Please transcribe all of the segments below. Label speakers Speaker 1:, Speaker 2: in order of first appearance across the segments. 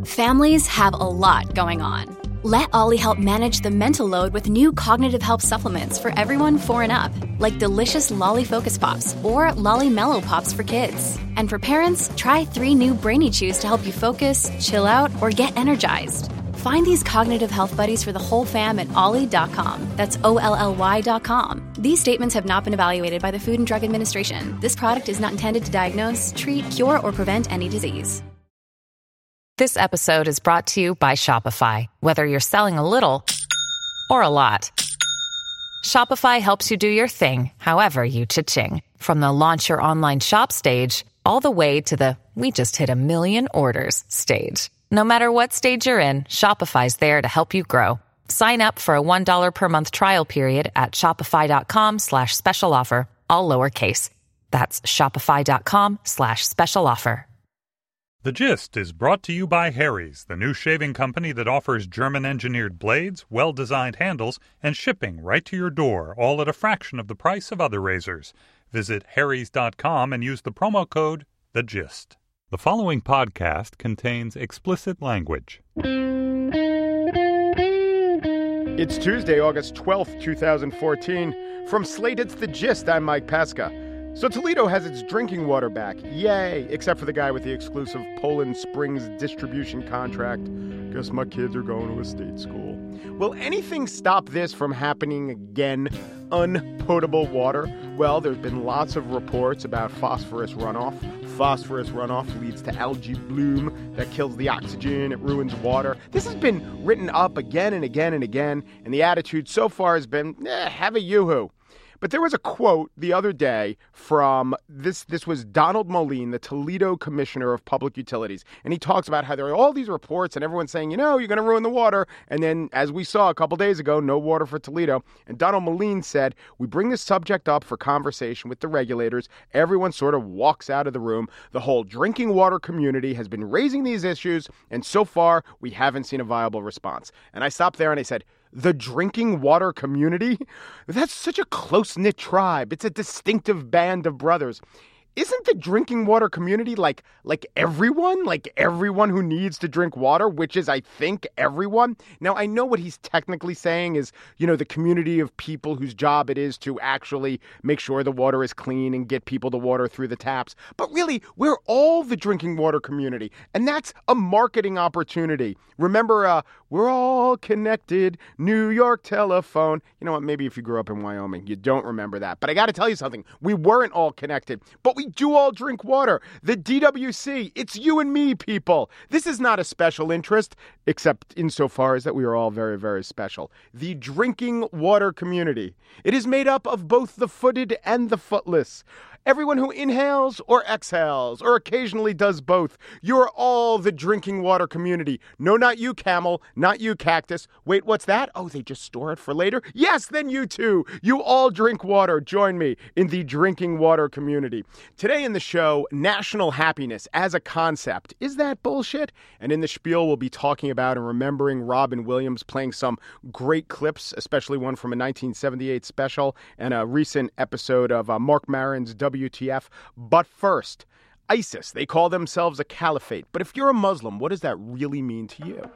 Speaker 1: Families have a lot going on. Let Ollie help manage the mental load with new cognitive help supplements for everyone 4 and up, like delicious Lolly Focus Pops or Lolly Mellow Pops for kids. And for parents, try 3 new Brainy Chews to help you focus, chill out, or get energized. Find these cognitive health buddies for the whole fam at ollie.com. That's OLLY.com. These statements have not been evaluated by the Food and Drug Administration. This product is not intended to diagnose, treat, cure, or prevent any disease.
Speaker 2: This episode is brought to you by Shopify. Whether you're selling a little or a lot, Shopify helps you do your thing, however you cha-ching. From the launch your online shop stage, all the way to the we just hit 1 million orders stage. No matter what stage you're in, Shopify's there to help you grow. Sign up for a $1 per month trial period at shopify.com/special offer, all lowercase. That's shopify.com/special offer.
Speaker 3: The Gist is brought to you by Harry's, the new shaving company that offers German-engineered blades, well-designed handles, and shipping right to your door, all at a fraction of the price of other razors. Visit harrys.com and use the promo code THEGIST. The following podcast contains explicit language.
Speaker 4: It's Tuesday, August 12th, 2014. From Slate, it's The Gist. I'm Mike Pesca. So Toledo has its drinking water back. Yay! Except for the guy with the exclusive Poland Springs distribution contract. Guess my kids are going to a state school. Will anything stop this from happening again? Unpotable water? Well, there's been lots of reports about phosphorus runoff. Phosphorus runoff leads to algae bloom that kills the oxygen. It ruins water. This has been written up again and again and again, and the attitude so far has been, have a yoo-hoo. But there was a quote the other day from this was Donald Moline, the Toledo Commissioner of Public Utilities. And he talks about how there are all these reports and everyone's saying, you're going to ruin the water. And then, as we saw a couple days ago, no water for Toledo. And Donald Moline said, we bring this subject up for conversation with the regulators. Everyone sort of walks out of the room. The whole drinking water community has been raising these issues. And so far, we haven't seen a viable response. And I stopped there and I said, the drinking water community? That's such a close-knit tribe. It's a distinctive band of brothers. Isn't the drinking water community like everyone? Like everyone who needs to drink water, which is, I think, everyone? Now, I know what he's technically saying is, the community of people whose job it is to actually make sure the water is clean and get people the water through the taps. But really, we're all the drinking water community, and that's a marketing opportunity. Remember, we're all connected, New York telephone. You know what? Maybe if you grew up in Wyoming, you don't remember that. But I got to tell you something. We weren't all connected, but we do all drink water. The DWC, it's you and me, people. This is not a special interest, except insofar as that we are all very, very special. The drinking water community. It is made up of both the footed and the footless. Everyone who inhales or exhales or occasionally does both. You're all the drinking water community. No, not you, camel. Not you, cactus. Wait, what's that? Oh, they just store it for later? Yes, then you too. You all drink water. Join me in the drinking water community. Today in the show, national happiness as a concept. Is that bullshit? And in the spiel, we'll be talking about and remembering Robin Williams, playing some great clips, especially one from a 1978 special and a recent episode of Mark Maron's WTF. But first, ISIS. They call themselves a caliphate. But if you're a Muslim, what does that really mean to you?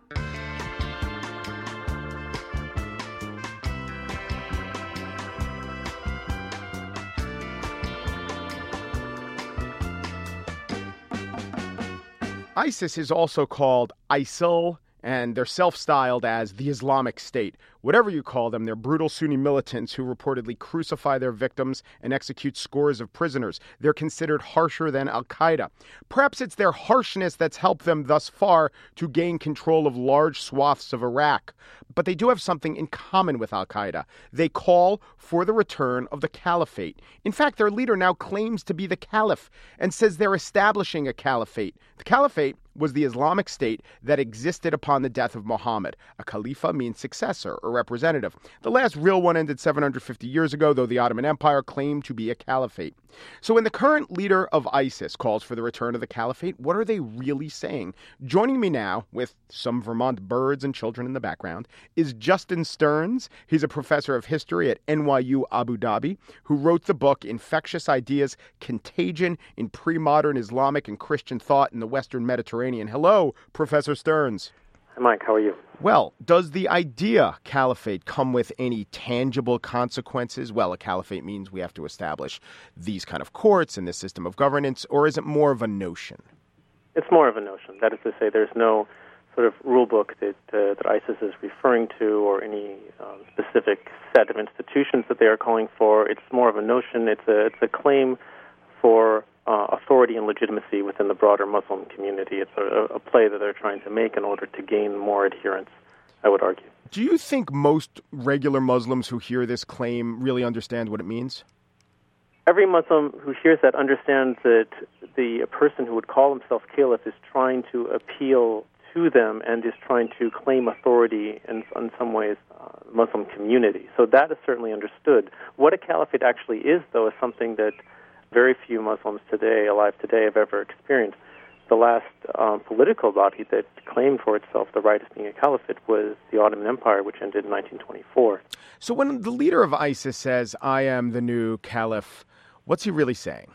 Speaker 4: ISIS is also called ISIL, and they're self-styled as the Islamic State. Whatever you call them, they're brutal Sunni militants who reportedly crucify their victims and execute scores of prisoners. They're considered harsher than Al-Qaeda. Perhaps it's their harshness that's helped them thus far to gain control of large swaths of Iraq. But they do have something in common with Al-Qaeda. They call for the return of the caliphate. In fact, their leader now claims to be the caliph and says they're establishing a caliphate. The caliphate was the Islamic State that existed upon the death of Muhammad. A khalifa means successor or representative. The last real one ended 750 years ago, though the Ottoman Empire claimed to be a caliphate. So when the current leader of ISIS calls for the return of the caliphate, what are they really saying? Joining me now, with some Vermont birds and children in the background, is Justin Stearns. He's a professor of history at NYU Abu Dhabi, who wrote the book Infectious Ideas, Contagion in Pre-Modern Islamic and Christian Thought in the Western Mediterranean. Iranian. Hello, Professor Stearns.
Speaker 5: Hi, Mike. How are you?
Speaker 4: Well, does the idea caliphate come with any tangible consequences? Well, a caliphate means we have to establish these kind of courts and this system of governance, or is it more of a notion?
Speaker 5: It's more of a notion. That is to say, there's no sort of rule book that ISIS is referring to or any specific set of institutions that they are calling for. It's more of a notion. It's a claim for authority and legitimacy within the broader Muslim community. It's a play that they're trying to make in order to gain more adherence, I would argue.
Speaker 4: Do you think most regular Muslims who hear this claim really understand what it means?
Speaker 5: Every Muslim who hears that understands that the person who would call himself caliph is trying to appeal to them and is trying to claim authority in some ways Muslim community. So that is certainly understood. What a caliphate actually is, though, is something that very few Muslims alive today, have ever experienced. The last political body that claimed for itself the right of being a caliphate was the Ottoman Empire, which ended in 1924.
Speaker 4: So when the leader of ISIS says, "I am the new caliph," what's he really saying?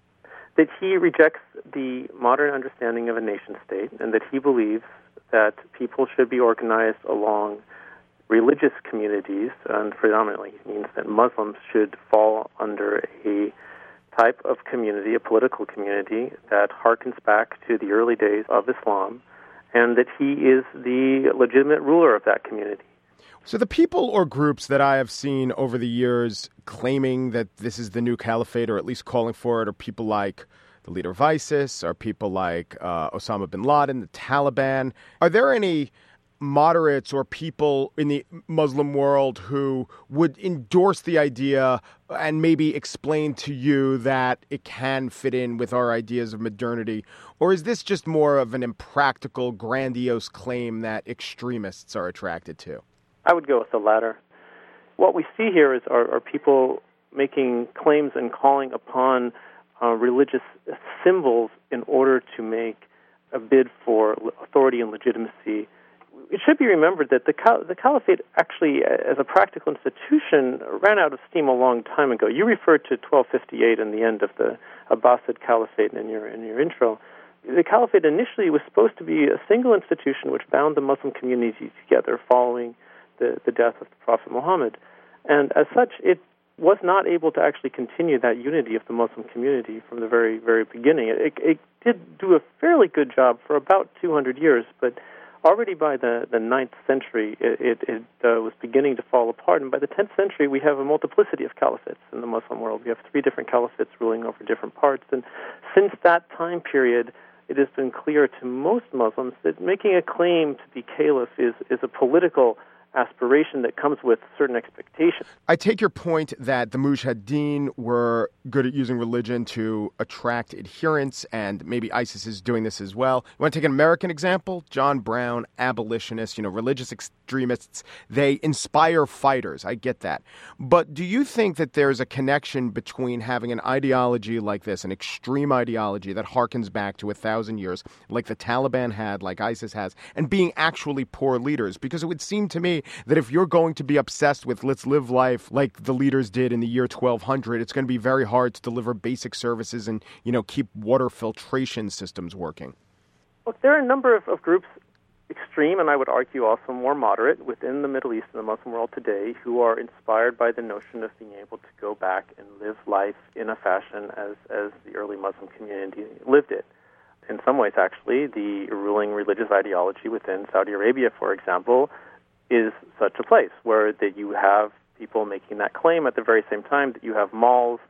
Speaker 5: That he rejects the modern understanding of a nation-state and that he believes that people should be organized along religious communities, and predominantly it means that Muslims should fall under a type of community, a political community, that harkens back to the early days of Islam, and that he is the legitimate ruler of that community.
Speaker 4: So the people or groups that I have seen over the years claiming that this is the new caliphate, or at least calling for it, are people like the leader of ISIS, are people like Osama bin Laden, the Taliban. Are there any moderates or people in the Muslim world who would endorse the idea and maybe explain to you that it can fit in with our ideas of modernity? Or is this just more of an impractical, grandiose claim that extremists are attracted to?
Speaker 5: I would go with the latter. What we see here are people making claims and calling upon religious symbols in order to make a bid for authority and legitimacy. It should be remembered that the caliphate actually, as a practical institution, ran out of steam a long time ago. You referred to 1258 and the end of the Abbasid Caliphate in your intro. The caliphate initially was supposed to be a single institution which bound the Muslim community together following the death of the Prophet Muhammad. And as such, it was not able to actually continue that unity of the Muslim community from the very, very beginning. It did do a fairly good job for about 200 years, but already by the 9th century, it was beginning to fall apart. And by the 10th century, we have a multiplicity of caliphates in the Muslim world. We have 3 different caliphates ruling over different parts. And since that time period, it has been clear to most Muslims that making a claim to be caliph is a political aspiration that comes with certain expectations.
Speaker 4: I take your point that the Mujahideen were good at using religion to attract adherents, and maybe ISIS is doing this as well. You want to take an American example? John Brown, abolitionists, religious extremists, they inspire fighters. I get that. But do you think that there's a connection between having an ideology like this, an extreme ideology that harkens back to 1,000 years, like the Taliban had, like ISIS has, and being actually poor leaders? Because it would seem to me that if you're going to be obsessed with let's live life like the leaders did in the year 1200, it's going to be very hard to deliver basic services and, keep water filtration systems working.
Speaker 5: Look, there are a number of groups, extreme and I would argue also more moderate, within the Middle East and the Muslim world today who are inspired by the notion of being able to go back and live life in a fashion as the early Muslim community lived it. In some ways, actually, the ruling religious ideology within Saudi Arabia, for example, is such a place where that you have people making that claim at the very same time that you have malls,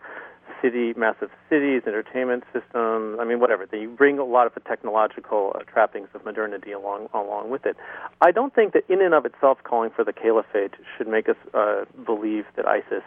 Speaker 5: massive cities, entertainment systems, whatever. That you bring a lot of the technological trappings of modernity along with it. I don't think that in and of itself calling for the caliphate should make us believe that ISIS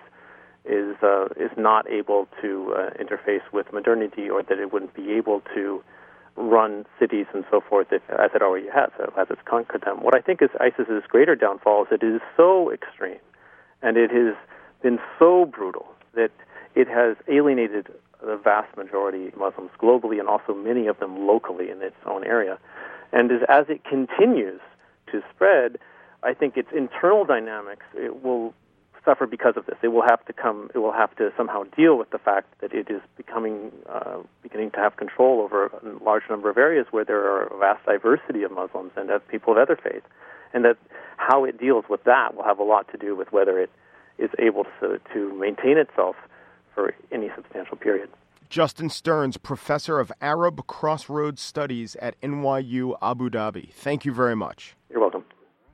Speaker 5: is not able to interface with modernity, or that it wouldn't be able to run cities and so forth as it already has, as it's conquered them. What I think is ISIS's greater downfall is it is so extreme and it has been so brutal that it has alienated the vast majority of Muslims globally and also many of them locally in its own area. And as it continues to spread, I think its internal dynamics, it will suffer because of this. It will have to somehow deal with the fact that it is beginning to have control over a large number of areas where there are a vast diversity of Muslims and of people of other faiths, and that how it deals with that will have a lot to do with whether it is able to maintain itself for any substantial period.
Speaker 4: Justin Stearns, professor of Arab Crossroads Studies at NYU Abu Dhabi. Thank you very much.
Speaker 5: You're welcome.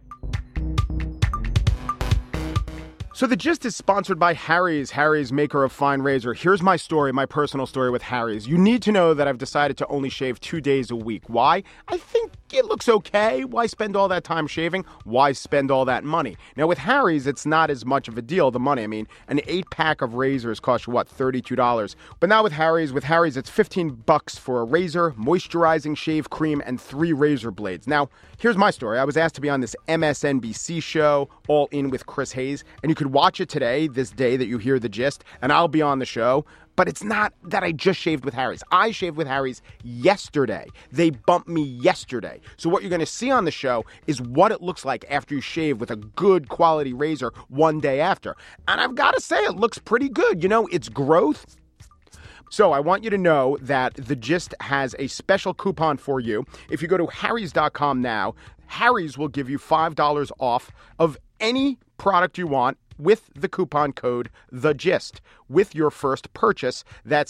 Speaker 4: So The Gist is sponsored by Harry's maker of fine razor. Here's my story, my personal story with Harry's. You need to know that I've decided to only shave 2 days a week. Why? I think it looks okay. Why spend all that time shaving? Why spend all that money? Now with Harry's, it's not as much of a deal, the money. I mean, an 8-pack of razors costs you, $32. But now with Harry's it's $15 for a razor, moisturizing shave cream, and 3 razor blades. Now, here's my story. I was asked to be on this MSNBC show, All In with Chris Hayes, and you could watch it today, this day that you hear The Gist, and I'll be on the show. But it's not that I just shaved with Harry's. I shaved with Harry's yesterday. They bumped me yesterday. So what you're going to see on the show is what it looks like after you shave with a good quality razor one day after. And I've got to say, it looks pretty good. You know, it's growth. So I want you to know that The Gist has a special coupon for you. If you go to Harrys.com now, Harry's will give you $5 off of any product you want with the coupon code THEGIST with your first purchase. That's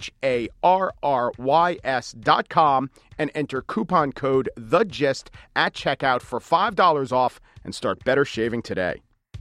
Speaker 4: HARRYS.com and enter coupon code THEGIST at checkout for $5 off and start better shaving today.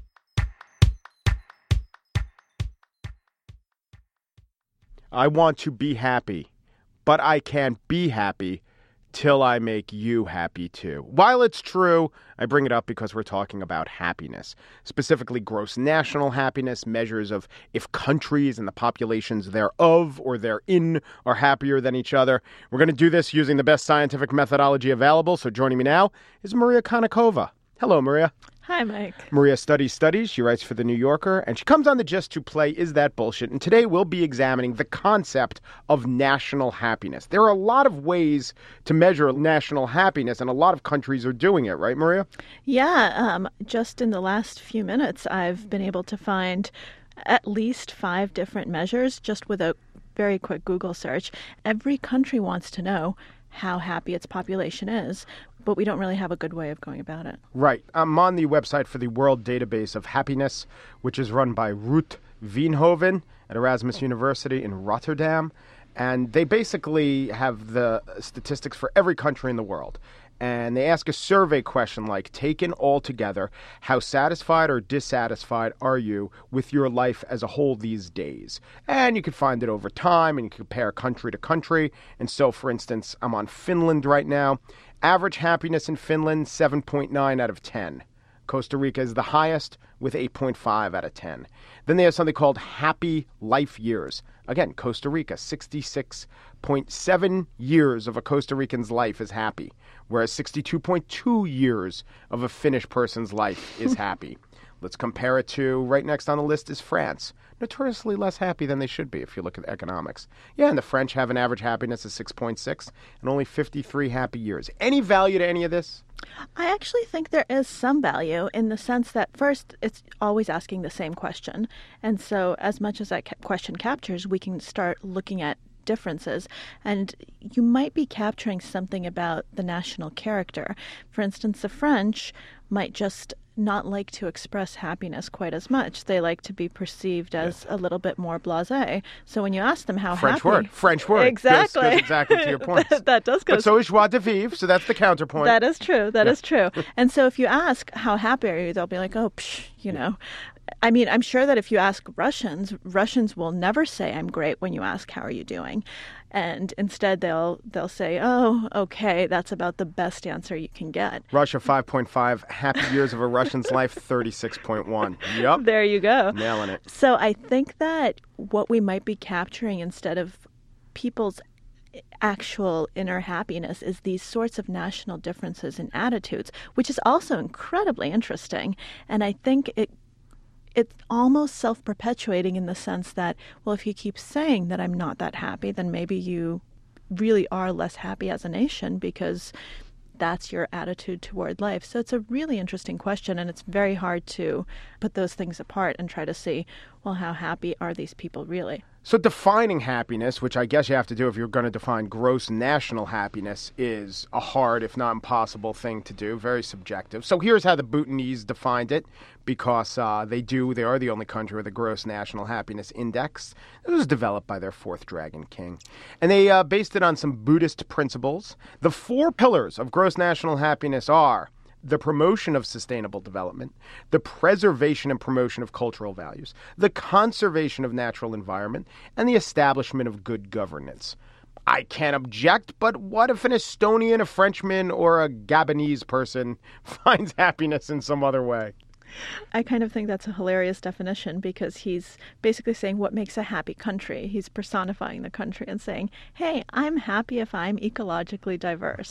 Speaker 4: I want to be happy, but I can't be happy till I make you happy too. While it's true, I bring it up because we're talking about happiness, specifically gross national happiness, measures of if countries and the populations thereof or therein are happier than each other. We're going to do this using the best scientific methodology available. So joining me now is Maria Konnikova. Hello, Maria.
Speaker 6: Hi, Mike.
Speaker 4: Maria studies. She writes for The New Yorker, and she comes on The Gist to play Is That Bullshit? And today we'll be examining the concept of national happiness. There are a lot of ways to measure national happiness, and a lot of countries are doing it, right, Maria?
Speaker 6: Yeah, just in the last few minutes, I've been able to find at least 5 different measures just with a very quick Google search. Every country wants to know how happy its population is, but we don't really have a good way of going about it. Right.
Speaker 4: I'm on the website for the World Database of Happiness, which is run by Ruth Veenhoven at Erasmus University in Rotterdam. And they basically have the statistics for every country in the world. And they ask a survey question like, taken all together, how satisfied or dissatisfied are you with your life as a whole these days? And you can find it over time, and you can compare country to country. And so, for instance, I'm on Finland right now. Average happiness in Finland, 7.9 out of 10. Costa Rica is the highest with 8.5 out of 10. Then they have something called Happy Life Years. Again, Costa Rica, 66.7 years of a Costa Rican's life is happy, whereas 62.2 years of a Finnish person's life is happy. Let's compare it to, right next on the list is France. Notoriously less happy than they should be if you look at economics. Yeah, and the French have an average happiness of 6.6 and only 53 happy years. Any value to any of this?
Speaker 6: I actually think there is some value in the sense that, first, it's always asking the same question. And so as much as that question captures, we can start looking at differences. And you might be capturing something about the national character. For instance, the French might just not like to express happiness quite as much. They like to be perceived as a little bit more blasé. So when you ask them how
Speaker 4: French
Speaker 6: happy...
Speaker 4: French word.
Speaker 6: Exactly.
Speaker 4: Goes exactly to your point.
Speaker 6: That does go.
Speaker 4: But so is joie de vivre, so that's the counterpoint.
Speaker 6: That is true. That is true. And so if you ask, how happy are you? They'll be like, oh, you know. I mean, I'm sure that if you ask Russians will never say, I'm great, when you ask, how are you doing? And instead they'll say, oh, okay, that's about the best answer you can get.
Speaker 4: Russia, 5.5. Happy years of a Russian's life, 36.1. Yep.
Speaker 6: There you go.
Speaker 4: Nailing it.
Speaker 6: So I think that what we might be capturing instead of people's actual inner happiness is these sorts of national differences in attitudes, which is also incredibly interesting. And I think it's almost self-perpetuating in the sense that, well, if you keep saying that I'm not that happy, then maybe you really are less happy as a nation because that's your attitude toward life. So it's a really interesting question, and it's very hard to put those things apart and try to see, well, how happy are these people really?
Speaker 4: So defining happiness, which I guess you have to do if you're going to define gross national happiness, is a hard, if not impossible, thing to do. Very subjective. So here's how the Bhutanese defined it, because they are the only country with a gross national happiness index. It was developed by their fourth dragon king. And they based it on some Buddhist principles. The 4 pillars of gross national happiness are the promotion of sustainable development, the preservation and promotion of cultural values, the conservation of natural environment, and the establishment of good governance. I can't object, but what if an Estonian, a Frenchman, or a Gabonese person finds happiness in some other way?
Speaker 6: I kind of think that's a hilarious definition, because he's basically saying what makes a happy country. He's personifying the country and saying, hey, I'm happy if I'm ecologically diverse.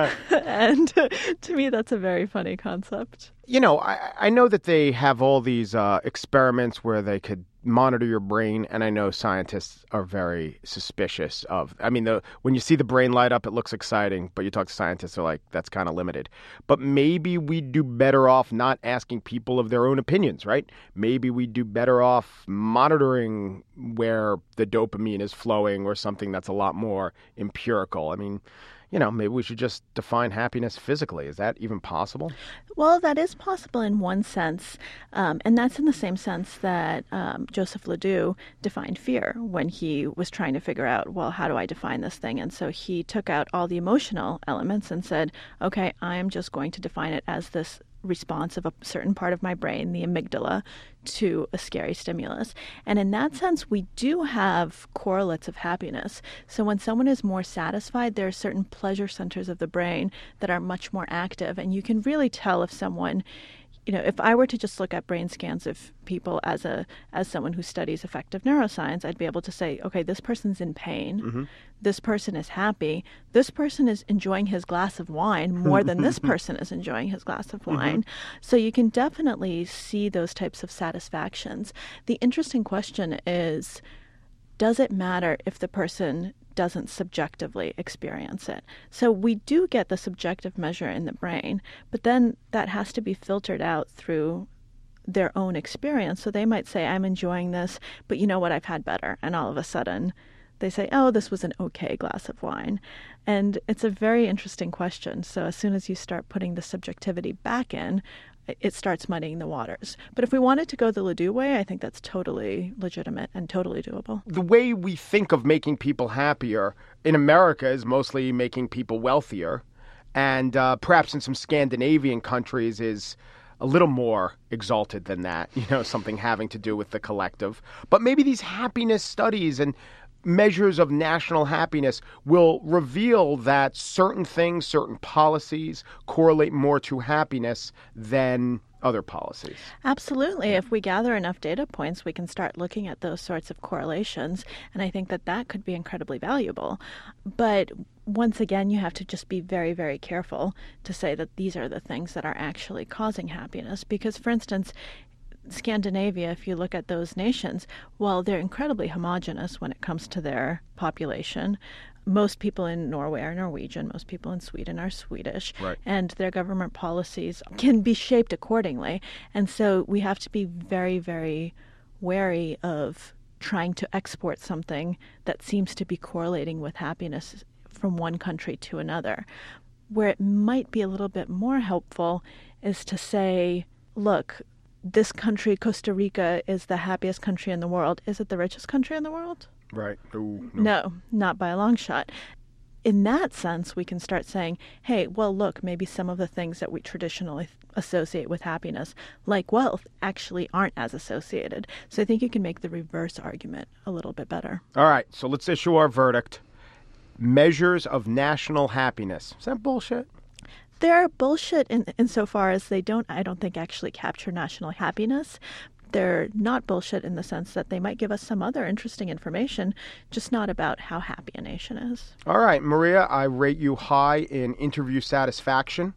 Speaker 6: And to me, that's a very funny concept.
Speaker 4: You know, I know that they have all these experiments where they could monitor your brain, and I know scientists are very suspicious of. I mean, when you see the brain light up, it looks exciting, but you talk to scientists, they're like, that's kind of limited. But maybe we'd do better off not asking people of their own opinions, right? Maybe we'd do better off monitoring where the dopamine is flowing, or something that's a lot more empirical. I mean, you know, maybe we should just define happiness physically. Is that even possible?
Speaker 6: Well, that is possible in one sense, and that's in the same sense that Joseph Ledoux defined fear when he was trying to figure out, well, how do I define this thing? And so he took out all the emotional elements and said, okay, I am just going to define it as this response of a certain part of my brain, the amygdala, to a scary stimulus. And in that sense, we do have correlates of happiness. So when someone is more satisfied, there are certain pleasure centers of the brain that are much more active. And you can really tell if someone, you know, if I were to just look at brain scans of people as someone who studies affective neuroscience, I'd be able to say, okay, this person's in pain. Mm-hmm. This person is happy. This person is enjoying his glass of wine more than this person is enjoying his glass of wine. Mm-hmm. So you can definitely see those types of satisfactions. The interesting question is, does it matter if the person doesn't subjectively experience it? So we do get the subjective measure in the brain, but then that has to be filtered out through their own experience. So they might say, I'm enjoying this, but you know what, I've had better. And all of a sudden they say, oh, this was an okay glass of wine. And it's a very interesting question. So as soon as you start putting the subjectivity back in, it starts muddying the waters. But if we wanted to go the Ledoux way, I think that's totally legitimate and totally doable. The
Speaker 4: way we think of making people happier in America is mostly making people wealthier. And perhaps in some Scandinavian countries is a little more exalted than that, you know, something having to do with the collective. But maybe these happiness studies and measures of national happiness will reveal that certain things, certain policies correlate more to happiness than other policies.
Speaker 6: Absolutely. If we gather enough data points, we can start looking at those sorts of correlations. And I think that could be incredibly valuable. But once again, you have to just be very, very careful to say that these are the things that are actually causing happiness. Because, for instance, Scandinavia, if you look at those nations, well, they're incredibly homogenous when it comes to their population. Most people in Norway are Norwegian, most people in Sweden are Swedish, right. And their government policies can be shaped accordingly. And so we have to be very, very wary of trying to export something that seems to be correlating with happiness from one country to another. Where it might be a little bit more helpful is to say, look, this country, Costa Rica, is the happiest country in the world. Is it the richest country in the world?
Speaker 4: Right.
Speaker 6: No, not by a long shot. In that sense, we can start saying, hey, well, look, maybe some of the things that we traditionally associate with happiness, like wealth, actually aren't as associated. So I think you can make the reverse argument a little bit better.
Speaker 4: All right, so let's issue our verdict. Measures of national happiness. Is that bullshit?
Speaker 6: They're bullshit insofar as I don't think, actually capture national happiness. They're not bullshit in the sense that they might give us some other interesting information, just not about how happy a nation is.
Speaker 4: All right, Maria, I rate you high in interview satisfaction,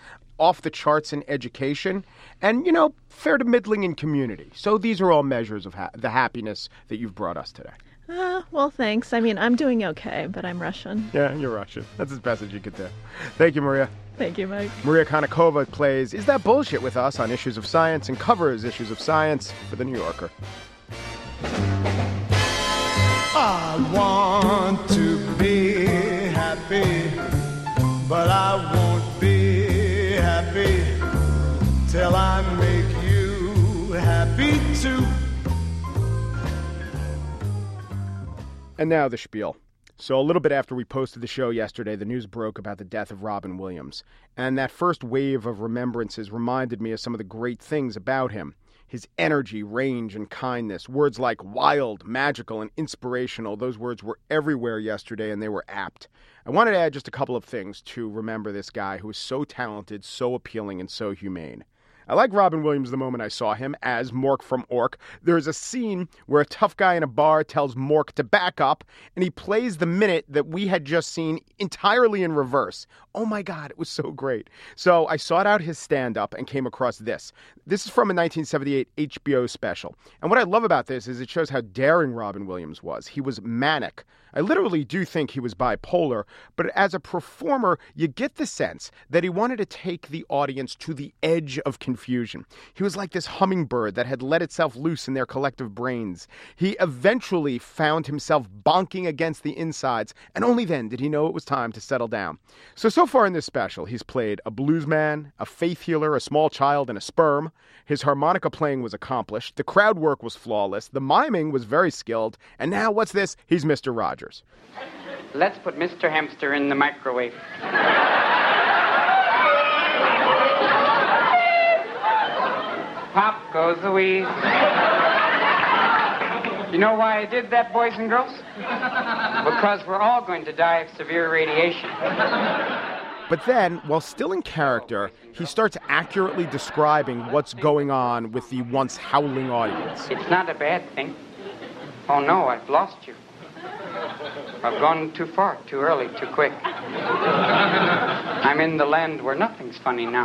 Speaker 4: off the charts in education, and, you know, fair to middling in community. So these are all measures of the happiness that you've brought us today.
Speaker 6: Well, thanks. I mean, I'm doing okay, but I'm Russian.
Speaker 4: Yeah, you're Russian. That's as best as you could do. Thank you, Maria.
Speaker 6: Thank you, Mike.
Speaker 4: Maria Konnikova plays Is That Bullshit with us on Issues of Science and covers Issues of Science for The New Yorker.
Speaker 7: I want to be happy, but I won't be happy till I make you happy too.
Speaker 4: And now the spiel. So a little bit after we posted the show yesterday, the news broke about the death of Robin Williams. And that first wave of remembrances reminded me of some of the great things about him. His energy, range, and kindness. Words like wild, magical, and inspirational. Those words were everywhere yesterday, and they were apt. I wanted to add just a couple of things to remember this guy who is so talented, so appealing, and so humane. I like Robin Williams the moment I saw him as Mork from Ork. There's a scene where a tough guy in a bar tells Mork to back up, and he plays the minute that we had just seen entirely in reverse. Oh my God, it was so great. So I sought out his stand-up and came across this. This is from a 1978 HBO special. And what I love about this is it shows how daring Robin Williams was. He was manic. I literally do think he was bipolar, but as a performer, you get the sense that he wanted to take the audience to the edge of confusion. He was like this hummingbird that had let itself loose in their collective brains. He eventually found himself bonking against the insides, and only then did he know it was time to settle down. So far in this special, he's played a bluesman, a faith healer, a small child, and a sperm. His harmonica playing was accomplished. The crowd work was flawless. The miming was very skilled. And now, what's this? He's Mr. Rogers.
Speaker 8: Let's put Mr. Hamster in the microwave. Pop goes the wheeze. You know why I did that, boys and girls? Because we're all going to die of severe radiation.
Speaker 4: But then, while still in character, he starts accurately describing what's going on with the once howling audience.
Speaker 8: It's not a bad thing. Oh no, I've lost you. I've gone too far, too early, too quick. I'm in the land where nothing's funny now.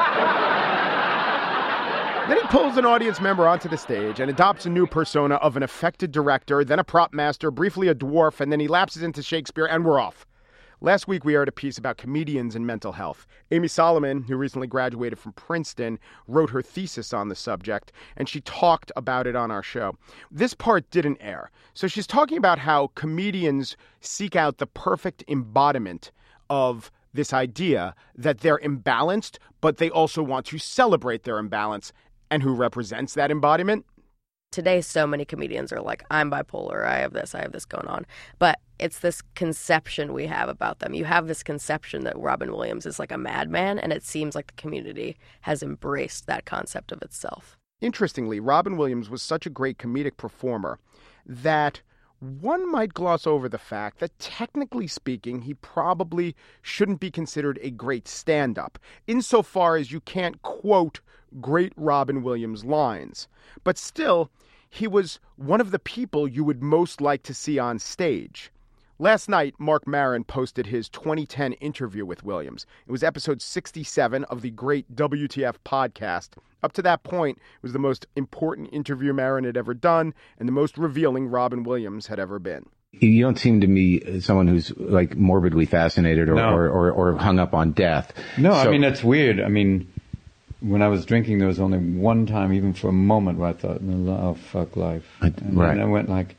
Speaker 4: Then he pulls an audience member onto the stage and adopts a new persona of an affected director, then a prop master, briefly a dwarf, and then he lapses into Shakespeare, and we're off. Last week, we aired a piece about comedians and mental health. Amy Solomon, who recently graduated from Princeton, wrote her thesis on the subject, and she talked about it on our show. This part didn't air. So she's talking about how comedians seek out the perfect embodiment of this idea that they're imbalanced, but they also want to celebrate their imbalance. And who represents that embodiment?
Speaker 9: Today, so many comedians are like, I'm bipolar, I have this going on. But it's this conception we have about them. You have this conception that Robin Williams is like a madman, and it seems like the community has embraced that concept of itself.
Speaker 4: Interestingly, Robin Williams was such a great comedic performer that one might gloss over the fact that, technically speaking, he probably shouldn't be considered a great stand-up, insofar as you can't quote great Robin Williams lines. But still, he was one of the people you would most like to see on stage. Last night, Mark Maron posted his 2010 interview with Williams. It was episode 67 of the great WTF podcast. Up to that point, it was the most important interview Maron had ever done and the most revealing Robin Williams had ever been.
Speaker 10: You don't seem to me someone who's like morbidly fascinated or hung up on death.
Speaker 11: No, I mean, that's weird. I mean, when I was drinking, there was only one time, even for a moment, where I thought, oh, fuck life. And I went like,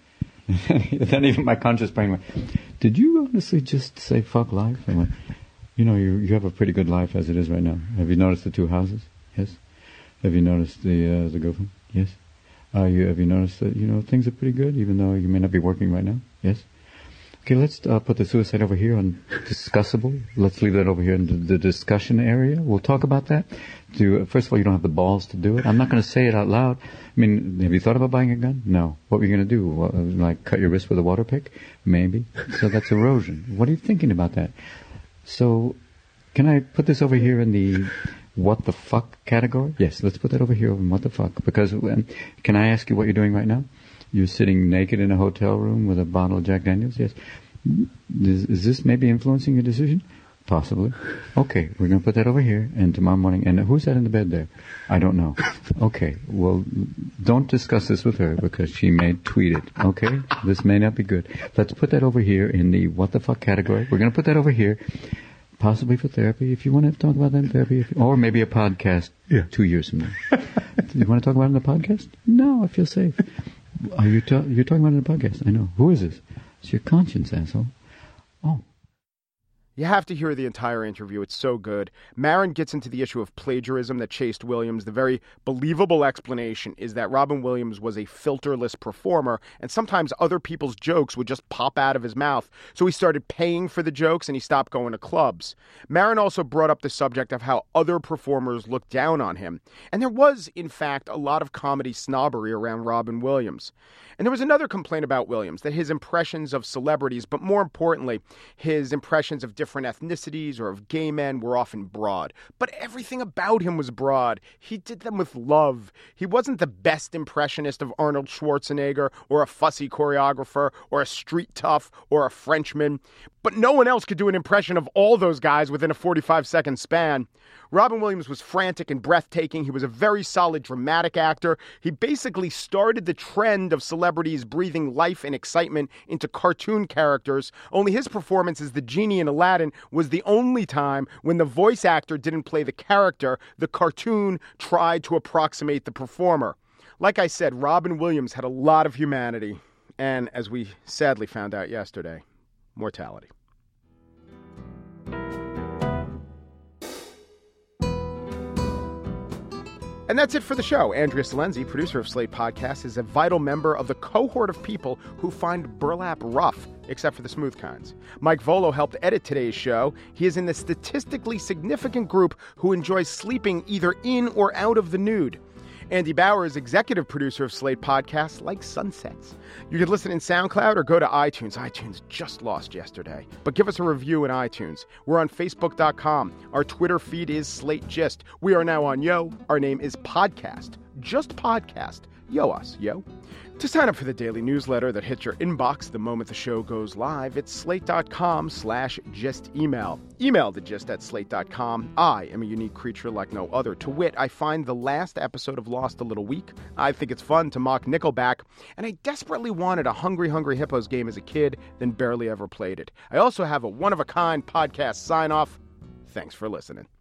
Speaker 11: then even my conscious brain went, did you honestly just say fuck life? I went, you have a pretty good life as it is right now. Have you noticed the two houses? Yes. Have you noticed the girlfriend? Yes. Have you noticed that, things are pretty good, even though you may not be working right now? Yes. Okay, let's put the suicide over here on discussable. Let's leave that over here in the discussion area. We'll talk about that. First of all, you don't have the balls to do it. I'm not going to say it out loud. I mean, have you thought about buying a gun? No. What were you going to do? Like cut your wrist with a water pick? Maybe. So that's erosion. What are you thinking about that? So, can I put this over here in the what the fuck category? Yes, let's put that over here in what the fuck. Because, can I ask you what you're doing right now? You're sitting naked in a hotel room with a bottle of Jack Daniels? Yes. Is this maybe influencing your decision? Possibly. Okay, we're going to put that over here, and tomorrow morning, and who's that in the bed there? I don't know. Okay, well, don't discuss this with her, because she may tweet it, okay? This may not be good. Let's put that over here in the what the fuck category. We're going to put that over here. possibly for therapy, if you want to talk about that in therapy, or maybe a podcast 2 years from now. You want to talk about it in a podcast? No, I feel safe. You're talking about it in a podcast? I know. Who is this? It's your conscience, asshole. Oh.
Speaker 4: You have to hear the entire interview. It's so good. Maron gets into the issue of plagiarism that chased Williams. The very believable explanation is that Robin Williams was a filterless performer, and sometimes other people's jokes would just pop out of his mouth. So he started paying for the jokes, and he stopped going to clubs. Maron also brought up the subject of how other performers looked down on him. And there was, in fact, a lot of comedy snobbery around Robin Williams. And there was another complaint about Williams, that his impressions of celebrities, but more importantly, his impressions of different ethnicities or of gay men were often broad. But everything about him was broad. He did them with love. He wasn't the best impressionist of Arnold Schwarzenegger or a fussy choreographer or a street tough or a Frenchman. But no one else could do an impression of all those guys within a 45-second span. Robin Williams was frantic and breathtaking. He was a very solid dramatic actor. He basically started the trend of celebrities breathing life and excitement into cartoon characters, only his performance as the genie in Aladdin was the only time when the voice actor didn't play the character. The cartoon tried to approximate the performer. Like I said, Robin Williams had a lot of humanity, and as we sadly found out yesterday, mortality. And that's it for the show. Andrea Silenzi, producer of Slate Podcasts, is a vital member of the cohort of people who find burlap rough, except for the smooth kinds. Mike Volo helped edit today's show. He is in the statistically significant group who enjoys sleeping either in or out of the nude. Andy Bauer is executive producer of Slate Podcasts like Sunsets. You can listen in SoundCloud or go to iTunes. iTunes just lost yesterday. But give us a review in iTunes. We're on Facebook.com. Our Twitter feed is Slate Gist. We are now on Yo. Our name is Podcast. Just Podcast. Yo us, yo. To sign up for the daily newsletter that hits your inbox the moment the show goes live, it's slate.com/gist-email. Email the gist at slate.com. I am a unique creature like no other. To wit, I find the last episode of Lost a little weak. I think it's fun to mock Nickelback, and I desperately wanted a Hungry Hungry Hippos game as a kid, then barely ever played it. I also have a one-of-a-kind podcast sign-off. Thanks for listening.